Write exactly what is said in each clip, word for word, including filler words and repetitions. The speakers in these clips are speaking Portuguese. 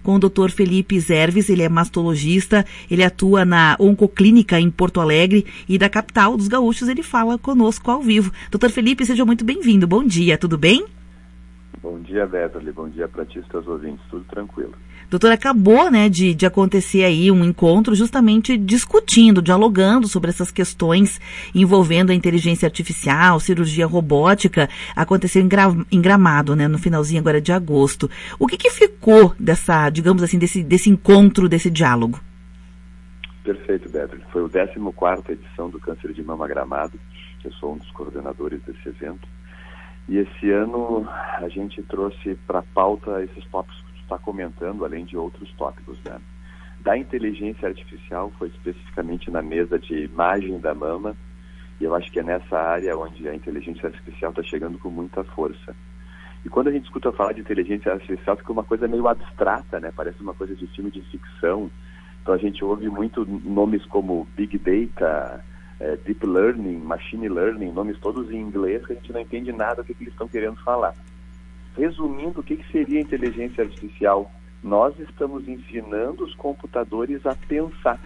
com o doutor Felipe Zerves. Ele é mastologista, ele atua na Oncoclínica em Porto Alegre e da capital dos gaúchos ele fala conosco ao vivo. doutor Felipe, seja muito bem-vindo. Bom dia, tudo bem? Bom dia, Beverly. Bom dia para ti e teus ouvintes. Tudo tranquilo. Doutor, acabou, né, de, de acontecer aí um encontro justamente discutindo, dialogando sobre essas questões envolvendo a inteligência artificial, cirurgia robótica. Aconteceu em, Gra, em Gramado, né, no finalzinho agora de agosto. O que que ficou dessa, digamos assim, desse, desse encontro, desse diálogo? Perfeito, Beverly. Foi o décima quarta edição do Câncer de Mama Gramado. Eu sou um dos coordenadores desse evento. E esse ano a gente trouxe para a pauta esses tópicos que tu está comentando, além de outros tópicos, né? Da inteligência artificial, foi especificamente na mesa de imagem da mama, e eu acho que é nessa área onde a inteligência artificial está chegando com muita força. E quando a gente escuta falar de inteligência artificial, fica uma coisa meio abstrata, né? Parece uma coisa de filme de ficção. Então a gente ouve muito nomes como Big Data, É, Deep Learning, Machine Learning, nomes todos em inglês que a gente não entende nada do que, que eles estão querendo falar. Resumindo, o que, que seria inteligência artificial? Nós estamos ensinando os computadores a pensar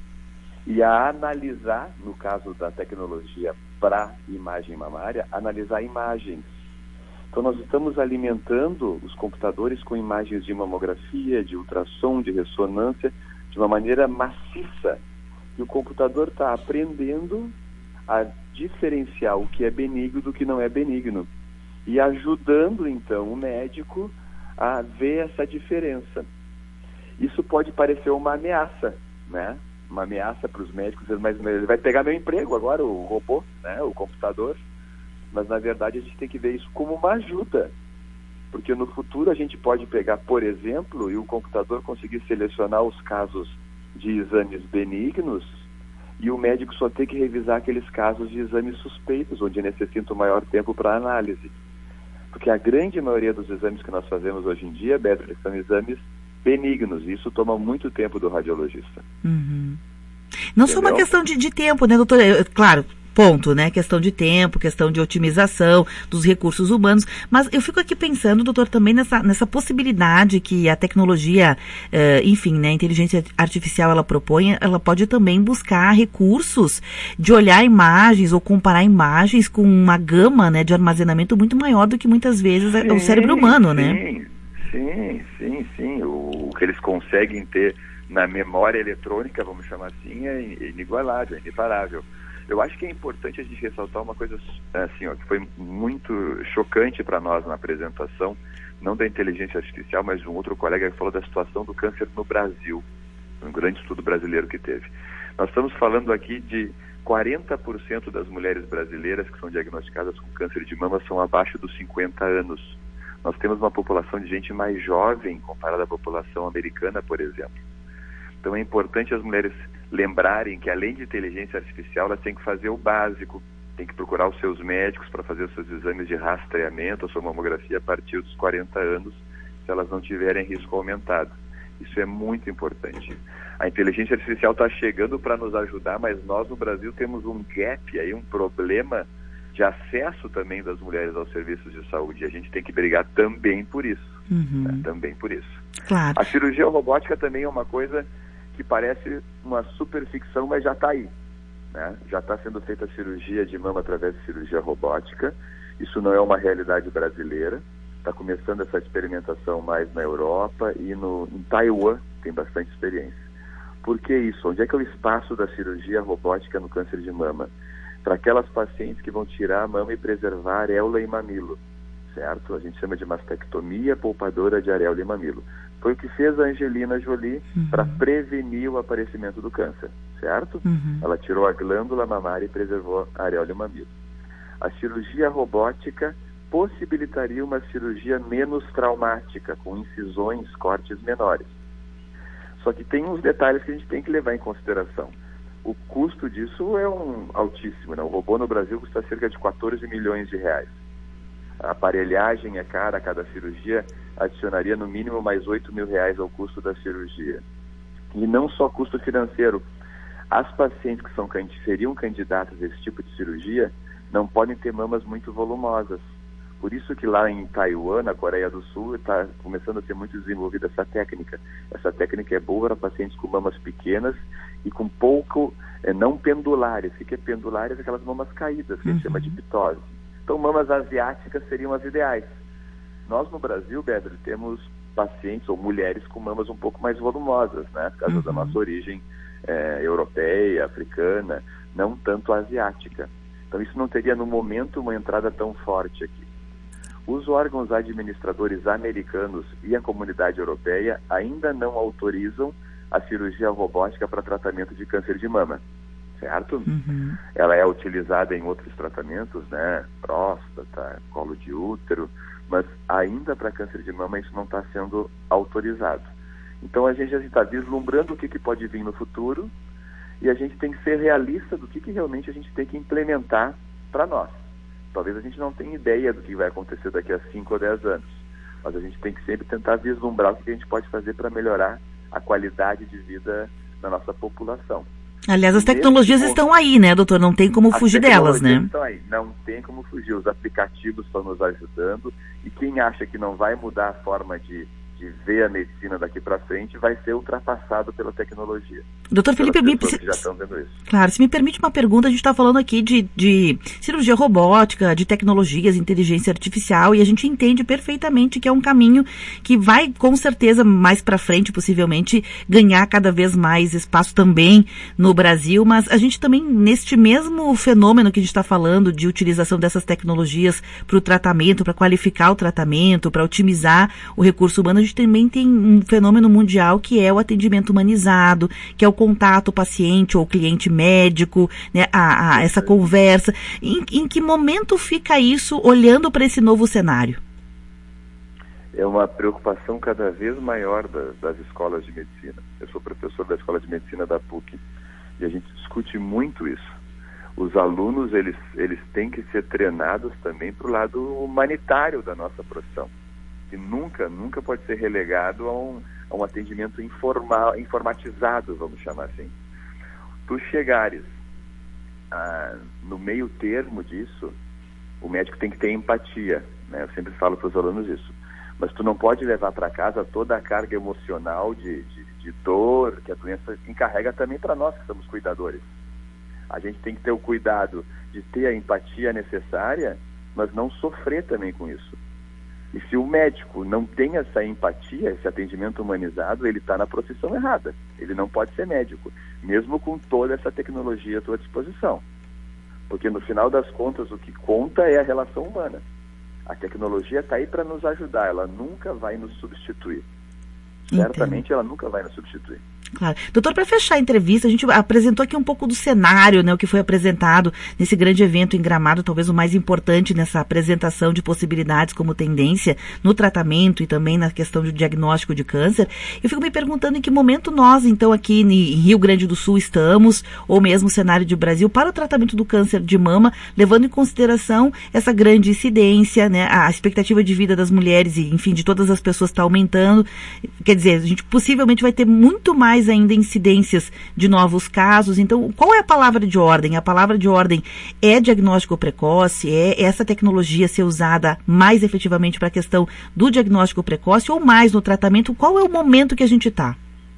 e a analisar, no caso da tecnologia para imagem mamária, analisar imagens. Então nós estamos alimentando os computadores com imagens de mamografia, de ultrassom, de ressonância, de uma maneira maciça. E o computador está aprendendo a diferenciar o que é benigno do que não é benigno. E ajudando, então, o médico a ver essa diferença. Isso pode parecer uma ameaça, né? Uma ameaça para os médicos, mas ele vai pegar meu emprego agora, o robô, né? O computador. Mas, na verdade, a gente tem que ver isso como uma ajuda. Porque no futuro a gente pode pegar, por exemplo, e o computador conseguir selecionar os casos de exames benignos e o médico só ter que revisar aqueles casos de exames suspeitos, onde necessita um maior tempo para análise. Porque a grande maioria dos exames que nós fazemos hoje em dia, Beto, são exames benignos, e isso toma muito tempo do radiologista. Uhum. Não Entendeu? só uma questão de, de tempo, né, doutora? Eu, claro, ponto, né? Questão de tempo, questão de otimização dos recursos humanos. Mas eu fico aqui pensando, doutor, também nessa, nessa possibilidade que a tecnologia, eh, enfim, né, a inteligência artificial ela propõe, ela pode também buscar recursos de olhar imagens ou comparar imagens com uma gama, né, de armazenamento muito maior do que muitas vezes sim, o cérebro humano, sim, né? Sim, sim, sim. O, o que eles conseguem ter na memória eletrônica, vamos chamar assim, é inigualável, é imparável. Eu acho que é importante a gente ressaltar uma coisa assim, ó, que foi muito chocante para nós na apresentação, não da inteligência artificial, mas de um outro colega que falou da situação do câncer no Brasil, um grande estudo brasileiro que teve. Nós estamos falando aqui de quarenta por cento das mulheres brasileiras que são diagnosticadas com câncer de mama são abaixo dos cinquenta anos. Nós temos uma população de gente mais jovem comparada à população americana, por exemplo. Então é importante as mulheres lembrarem que, além de inteligência artificial, elas têm que fazer o básico, tem que procurar os seus médicos para fazer os seus exames de rastreamento, a sua mamografia a partir dos quarenta anos, se elas não tiverem risco aumentado. Isso é muito importante. A inteligência artificial está chegando para nos ajudar, mas nós no Brasil temos um gap, aí, um problema de acesso também das mulheres aos serviços de saúde. E a gente tem que brigar também por isso. Uhum. Né? Também por isso. Claro. A cirurgia robótica também é uma coisa que parece uma superficção, mas já está aí, né? Já está sendo feita a cirurgia de mama através de cirurgia robótica. Isso não é uma realidade brasileira. Está começando essa experimentação mais na Europa e no, em Taiwan tem bastante experiência. Por que isso? Onde é que é o espaço da cirurgia robótica no câncer de mama? Para aquelas pacientes que vão tirar a mama e preservar areola e mamilo, certo? A gente chama de mastectomia poupadora de areola e mamilo. Foi o que fez a Angelina Jolie uhum. para prevenir o aparecimento do câncer, certo? Uhum. Ela tirou a glândula mamária e preservou a areola e o mamilo. A cirurgia robótica possibilitaria uma cirurgia menos traumática, com incisões, cortes menores. Só que tem uns detalhes que a gente tem que levar em consideração. O custo disso é um altíssimo, né? O robô no Brasil custa cerca de quatorze milhões de reais. A aparelhagem é cara, cada cirurgia adicionaria no mínimo mais oito mil reais ao custo da cirurgia. E não só custo financeiro. As pacientes que são, seriam candidatas a esse tipo de cirurgia não podem ter mamas muito volumosas, Por isso que lá em Taiwan, na Coreia do Sul, está começando a ser muito desenvolvida essa técnica. Essa técnica é boa para pacientes com mamas pequenas e com pouco, é, não pendulares. O que é pendulares? Aquelas mamas caídas, que a gente chama de pitose. Então, mamas asiáticas seriam as ideais. Nós, no Brasil, Beverly, temos pacientes ou mulheres com mamas um pouco mais volumosas, né? Por causa uhum. da nossa origem é, europeia, africana, não tanto asiática. Então, isso não teria, no momento, uma entrada tão forte aqui. Os órgãos administradores americanos e a comunidade europeia ainda não autorizam a cirurgia robótica para tratamento de câncer de mama, certo? Uhum. Ela é utilizada em outros tratamentos, né? Próstata, colo de útero, mas ainda para câncer de mama isso não está sendo autorizado. Então a gente já está vislumbrando o que, que pode vir no futuro e a gente tem que ser realista do que, que realmente a gente tem que implementar para nós. Talvez a gente não tenha ideia do que vai acontecer daqui a cinco ou dez anos, mas a gente tem que sempre tentar vislumbrar o que a gente pode fazer para melhorar a qualidade de vida da nossa população. Aliás, as tecnologias Nesse estão aí, né, doutor? Não tem como fugir delas, né? Estão aí. Não tem como fugir. Os aplicativos estão nos ajudando e quem acha que não vai mudar a forma de, de ver a medicina daqui para frente vai ser ultrapassado pela tecnologia. Doutor Felipe, me... que já estão vendo isso. Claro, se me permite uma pergunta, a gente está falando aqui de, de cirurgia robótica, de tecnologias, inteligência artificial, e a gente entende perfeitamente que é um caminho que vai, com certeza, mais para frente, possivelmente, ganhar cada vez mais espaço também no Brasil, mas a gente também, neste mesmo fenômeno que a gente está falando, de utilização dessas tecnologias para o tratamento, para qualificar o tratamento, para otimizar o recurso humano, a gente também tem um fenômeno mundial que é o atendimento humanizado, que é o contato paciente ou cliente médico, né, a, a, essa conversa. Em, em que momento fica isso olhando para esse novo cenário? É uma preocupação cada vez maior das, das escolas de medicina. Eu sou professor da Escola de Medicina da P U C e a gente discute muito isso. Os alunos, eles, eles têm que ser treinados também para o lado humanitário da nossa profissão, que nunca, nunca pode ser relegado a um, a um atendimento informal, informatizado, vamos chamar assim. Tu chegares ah, no meio termo disso, o médico tem que ter empatia, né? Eu sempre falo para os alunos isso. Mas tu não pode levar para casa toda a carga emocional de, de, de dor que a doença encarrega também para nós que somos cuidadores. A gente tem que ter o cuidado de ter a empatia necessária, mas não sofrer também com isso. E se o médico não tem essa empatia, esse atendimento humanizado, ele está na profissão errada. Ele não pode ser médico, mesmo com toda essa tecnologia à tua disposição. Porque no final das contas, o que conta é a relação humana. A tecnologia está aí para nos ajudar, ela nunca vai nos substituir. Entendo. Certamente ela nunca vai nos substituir. Claro. Doutor, para fechar a entrevista, a gente apresentou aqui um pouco do cenário, né, o que foi apresentado nesse grande evento em Gramado, talvez o mais importante nessa apresentação de possibilidades como tendência no tratamento e também na questão do diagnóstico de câncer. Eu fico me perguntando em que momento nós, então, aqui em Rio Grande do Sul estamos, ou mesmo o cenário de Brasil, para o tratamento do câncer de mama, levando em consideração essa grande incidência, né, a expectativa de vida das mulheres e, enfim, de todas as pessoas está aumentando. Quer dizer, a gente possivelmente vai ter muito mais ainda incidências de novos casos. Então, qual é a palavra de ordem? A palavra de ordem é diagnóstico precoce? É essa tecnologia ser usada mais efetivamente para a questão do diagnóstico precoce ou mais no tratamento? Qual é o momento que a gente está?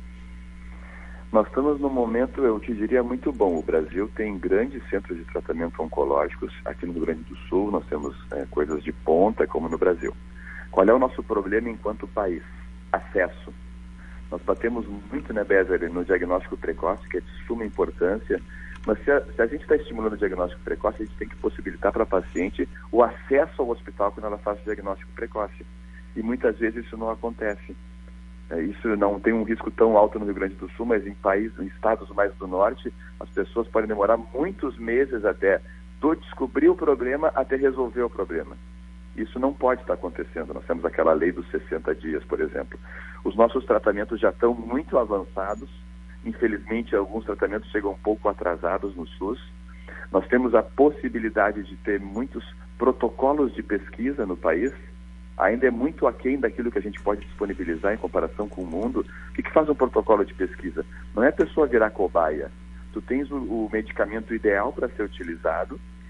Nós estamos num momento, eu te diria, muito bom. O Brasil tem grandes centros de tratamento oncológicos. Aqui no Rio Grande do Sul nós temos é, coisas de ponta, como no Brasil. Qual é o nosso problema enquanto país? Acesso. Nós batemos muito, né, Bézer, no diagnóstico precoce, que é de suma importância, mas se a, se a gente está estimulando o diagnóstico precoce, a gente tem que possibilitar para a paciente o acesso ao hospital quando ela faz o diagnóstico precoce. E muitas vezes isso não acontece. É, isso não tem um risco tão alto no Rio Grande do Sul, mas em países, em estados mais do norte, as pessoas podem demorar muitos meses até do descobrir o problema até resolver o problema. Isso não pode estar acontecendo. Nós temos aquela lei dos sessenta dias, por exemplo. Os nossos tratamentos já estão muito avançados. Infelizmente, alguns tratamentos chegam um pouco atrasados no SUS. Nós temos a possibilidade de ter muitos protocolos de pesquisa no país. Ainda é muito aquém daquilo que a gente pode disponibilizar em comparação com o mundo. O que, que faz um protocolo de pesquisa? Não é a pessoa virar cobaia. Tu tens o, o medicamento ideal para ser utilizado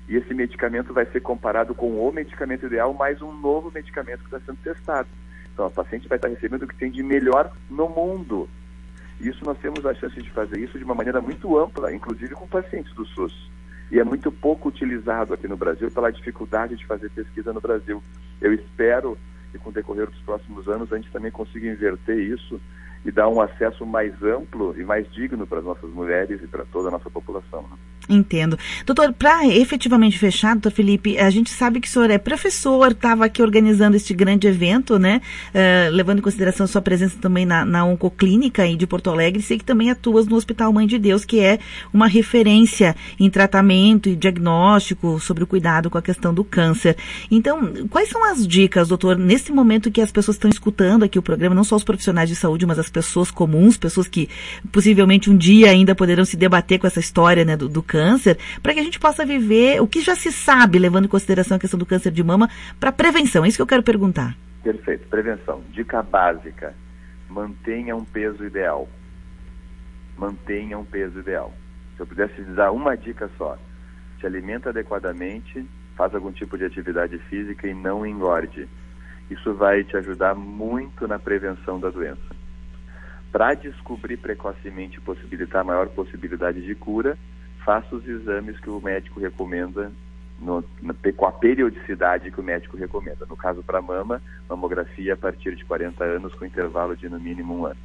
E esse medicamento vai ser comparado com o medicamento ideal mais um novo medicamento que está sendo testado. Então, a paciente vai estar recebendo o que tem de melhor no mundo. Isso nós temos a chance de fazer isso de uma maneira muito ampla, inclusive com pacientes do SUS. E é muito pouco utilizado aqui no Brasil pela dificuldade de fazer pesquisa no Brasil. Eu espero que com o decorrer dos próximos anos a gente também consiga inverter isso e dar um acesso mais amplo e mais digno para as nossas mulheres e para toda a nossa população. Né? Entendo. Doutor, para efetivamente fechar, doutor Felipe, a gente sabe que o senhor é professor, estava aqui organizando este grande evento, né? Uh, levando em consideração a sua presença também na, na Oncoclínica aí de Porto Alegre, sei que também atuas no Hospital Mãe de Deus, que é uma referência em tratamento e diagnóstico sobre o cuidado com a questão do câncer. Então, quais são as dicas, doutor, nesse momento que as pessoas estão escutando aqui o programa, não só os profissionais de saúde, mas as pessoas comuns, pessoas que possivelmente um dia ainda poderão se debater com essa história, né, do, do câncer, para que a gente possa viver o que já se sabe, levando em consideração a questão do câncer de mama, para prevenção. É isso que eu quero perguntar. Perfeito. Prevenção. Dica básica. Mantenha um peso ideal. Mantenha um peso ideal. Se eu pudesse te dar uma dica só, se alimenta adequadamente, faz algum tipo de atividade física e não engorde. Isso vai te ajudar muito na prevenção da doença. Para descobrir precocemente e possibilitar maior possibilidade de cura, faça os exames que o médico recomenda, no, na, com a periodicidade que o médico recomenda. No caso, para mama, mamografia a partir de quarenta anos, com intervalo de no mínimo um ano.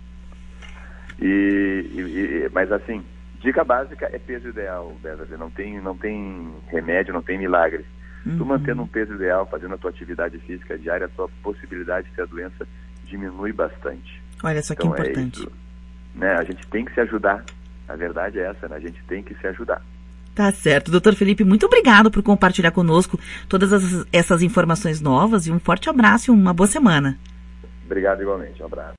E, e, mas assim, dica básica é peso ideal, Beverly. Não tem, não tem remédio, não tem milagre. Uhum. Tu mantendo um peso ideal, fazendo a tua atividade física diária, a tua possibilidade de ter a doença diminui bastante. Olha só que então, importante. É isso, né? A gente tem que se ajudar. A verdade é essa, né? A gente tem que se ajudar. Tá certo. doutor Felipe, muito obrigado por compartilhar conosco todas as, essas informações novas e um forte abraço e uma boa semana. Obrigado igualmente. Um abraço.